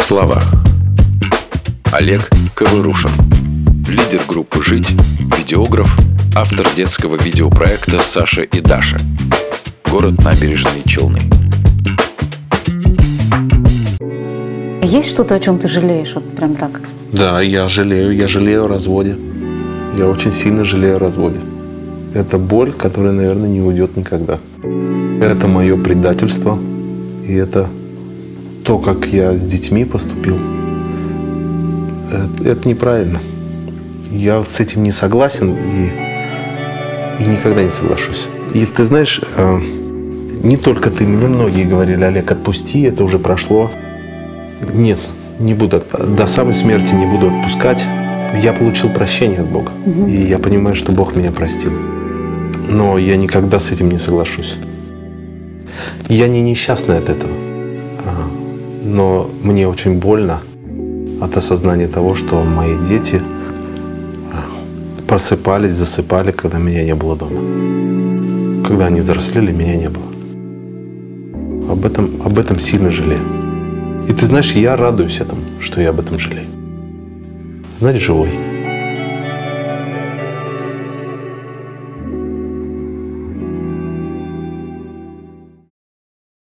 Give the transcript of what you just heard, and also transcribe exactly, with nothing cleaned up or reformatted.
словах. Олег Ковырушин, лидер группы «Жить», видеограф, автор детского видеопроекта «Саша и Даша». Город Набережные Челны. Есть что-то, о чем ты жалеешь, вот прям так? Да, я жалею, я жалею о разводе. Я очень сильно жалею о разводе. Это боль, которая, наверное, не уйдет никогда. Это мое предательство. И это то, как я с детьми поступил. Это, это неправильно. Я с этим не согласен и, и никогда не соглашусь. И ты знаешь, не только ты, мне многие говорили: Олег, отпусти, это уже прошло. Нет, не буду. До самой смерти не буду отпускать. Я получил прощение от Бога. Угу. И я понимаю, что Бог меня простил. Но я никогда с этим не соглашусь. Я не несчастный от этого. Но мне очень больно от осознания того, что мои дети просыпались, засыпали, когда меня не было дома. Когда они взрослели, меня не было. Об этом, об этом сильно жалею. И ты знаешь, я радуюсь этому, что я об этом жалею. Значит, живой.